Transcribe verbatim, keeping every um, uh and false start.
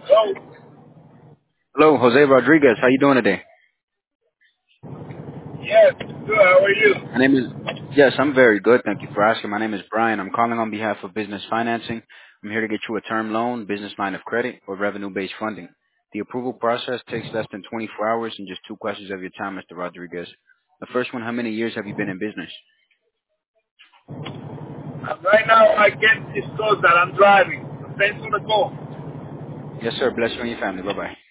Oh, Hello, Jose Rodriguez. How you doing today? yes. Good. How are you? My name is Yes, I'm very good. Thank you for asking. My name is Brian. I'm calling on behalf of Business Financing. I'm here to get you a term loan, business line of credit, or revenue-based funding. The approval process takes less than twenty-four hours and just two questions of your time, Mister Rodriguez. The first one, how many years have you been in business? Uh, right now, I can't disclose that I'm driving. Thanks for the call. Yes, sir. Bless you and your family. Bye-bye.